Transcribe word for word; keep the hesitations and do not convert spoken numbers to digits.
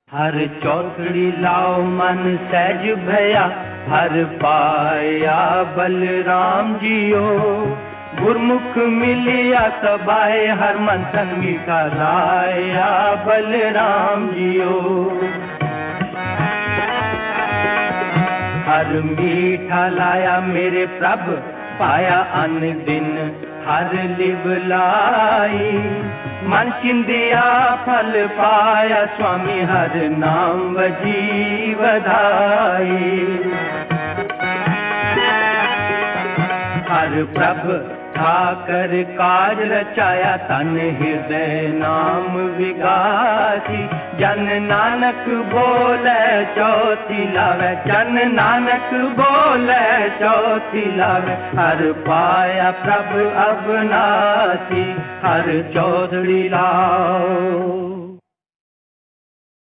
हर चौथड़ी लाओ मन सहज भया, हर पाया बलराम जियो। गुरमुख मिलिया सबाए, हर मन तन मीठा लाया बलराम जियो। हर मीठा लाया मेरे प्रभ, पाया अन दिन हर लिवलाई। मन चिंदिया फल पाया, स्वामी हर नाम बजी बधाई। हर प्रभ ठाकर काज रचाया, तन हृदय नाम विगासी। जन नानक बोले चौथी लावे, जन नानक बोले चौथी लावे। हर पाया प्रभ अबनासी, हर चौधरी लाओ।